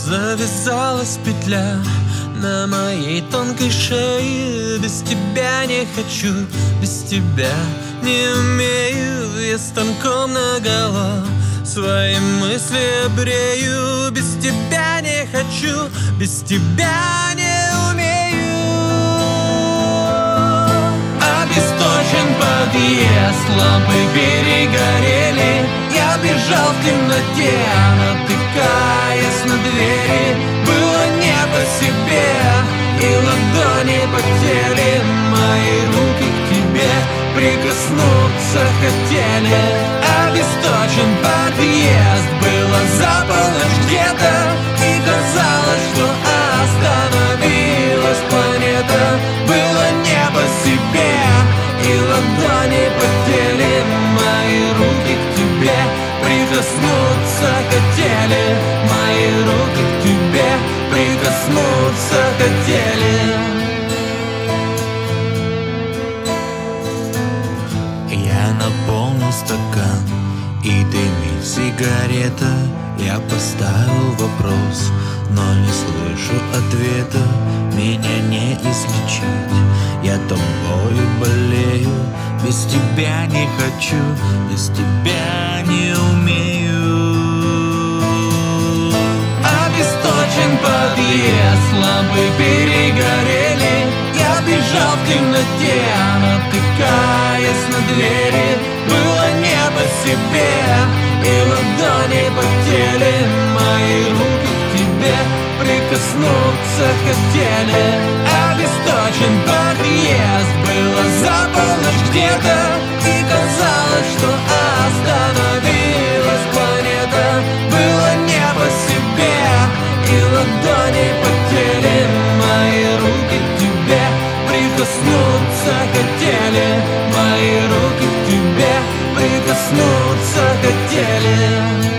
Завязалась петля на моей тонкой шее. Без тебя не хочу, без тебя не умею. Я станком наголо свои мысли обрею. Без тебя не хочу, без тебя не умею. Обесточен подъезд, лампы перегорели. Я бежал в темноте, натыкаясь на двери. Было не по себе, и ладони потели. Мои руки к тебе прикоснуться хотели. Обесточен подъезд, было за полночь где-то, и казалось, что остановилась планета. Было не по себе, и ладони потели. Мои руки к тебе прикоснуться хотели. Мои руки к тебе прикоснуться хотели. Я наполнил стакан, и дымит сигарета. Я поставил вопрос, но не слышу ответа. Меня не излечить, я тобою болею. Без тебя не хочу, без тебя не умею. Обесточен подъезд, лампы перегорели. Я бежал в темноте, натыкаясь на двери. Было не по себе, и ладони потели. Мои руки к тебе прикоснуться хотели. Обесточен подъезд, было за полночь где-то, и казалось, что остановилась планета. Было не по себе, и ладони потели. Мои руки к тебе прикоснуться хотели. Мои руки к тебе прикоснуться хотели.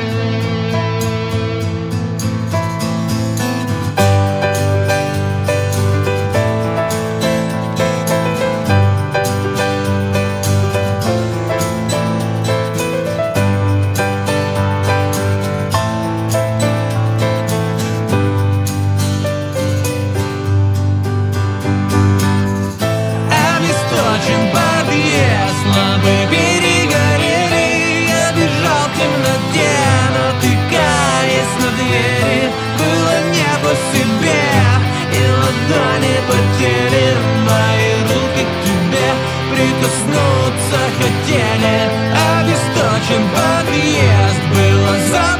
Лампы перегорели, я бежал в темноте, натыкаясь на двери. Было не по себе, и ладони потели. Мои руки к тебе прикоснуться хотели. Обесточен подъезд, было за